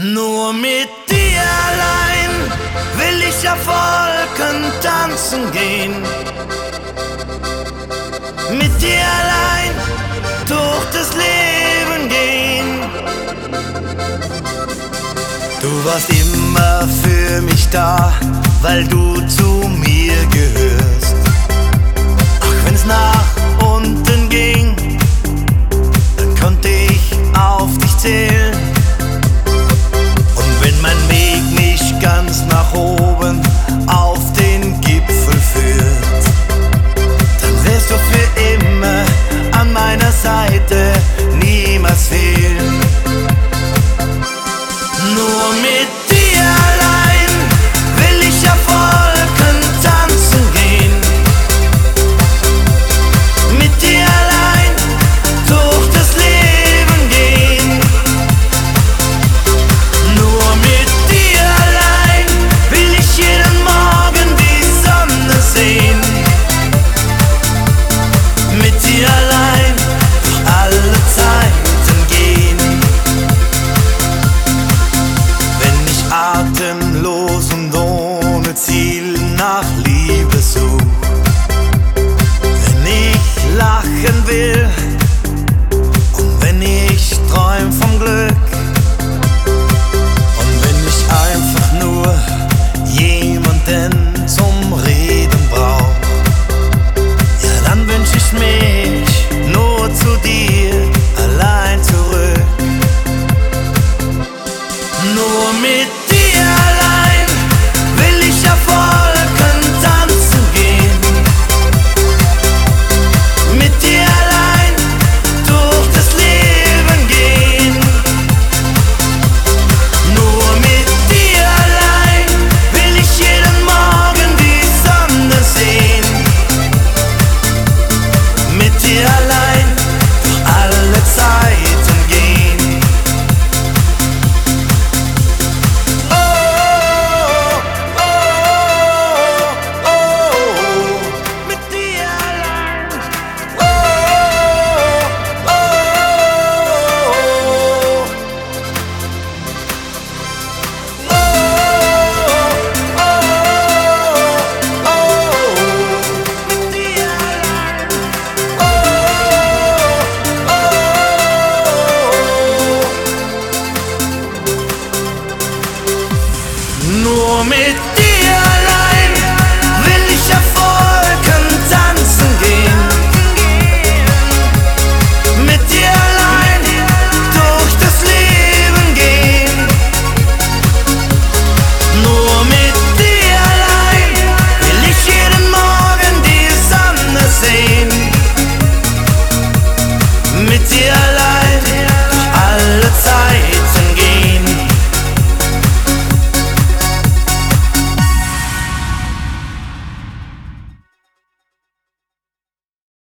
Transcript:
Nur mit dir allein will ich auf Wolken tanzen gehen. Mit dir allein durch das Leben gehen. Du warst immer für mich da, weil du zu mir gehörst. Auch wenn's nach unten ging, dann konnte ich auf dich zählen. Und wenn mein Weg nicht ganz nach oben auf den Gipfel führt, dann wirst du für immer an meiner Seite niemals fehlen. Nur mit dir allein will ich auf Wolken tanzen gehen. Mit dir allein durch das Leben gehen. Nur mit dir allein will ich jeden Morgen die Sonne sehen. Mit dir allein durch alle Zeiten gehen. Wenn ich atemlos und ohne Ziel nach Liebe such, wenn ich lachen will und wenn ich träum vom Glück und wenn ich einfach nur jemanden zum Reden brauch, ja dann wünsch ich mich nur zu dir allein zurück. Nur mit dir allein will ich auf Wolken tanzen gehen. Mit dir allein durch das Leben gehen. Nur mit dir allein will ich jeden Morgen die Sonne sehen. Mit dir allein durch alle Zeiten gehen. Nur mit